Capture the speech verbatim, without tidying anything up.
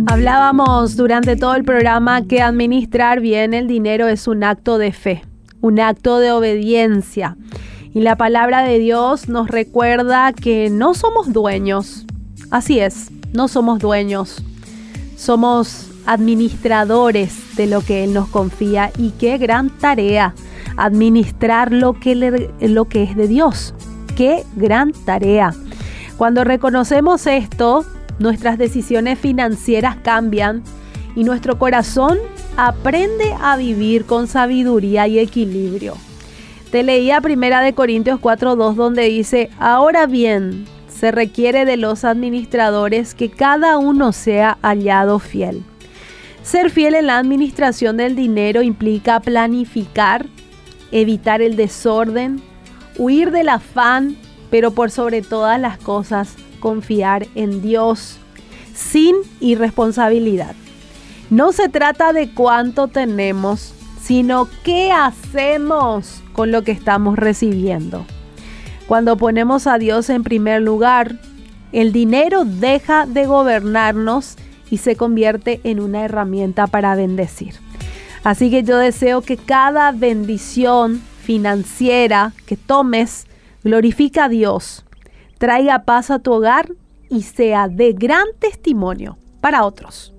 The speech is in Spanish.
Hablábamos durante todo el programa que administrar bien el dinero es un acto de fe, un acto de obediencia. Y la palabra de Dios nos recuerda que no somos dueños. Así es, no somos dueños. Somos administradores de lo que Él nos confía. Y qué gran tarea administrar lo que, le, lo que es de Dios. Qué gran tarea. Cuando reconocemos esto, nuestras decisiones financieras cambian y nuestro corazón aprende a vivir con sabiduría y equilibrio. Te leía Primera de Corintios cuatro dos, donde dice: ahora bien, se requiere de los administradores que cada uno sea hallado fiel. Ser fiel en la administración del dinero implica planificar, evitar el desorden, huir del afán, pero por sobre todas las cosas, confiar en Dios sin irresponsabilidad. No se trata de cuánto tenemos, sino qué hacemos con lo que estamos recibiendo. Cuando ponemos a Dios en primer lugar, el dinero deja de gobernarnos y se convierte en una herramienta para bendecir. Así que yo deseo que cada bendición financiera que tomes glorifique a Dios, traiga paz a tu hogar y sea de gran testimonio para otros.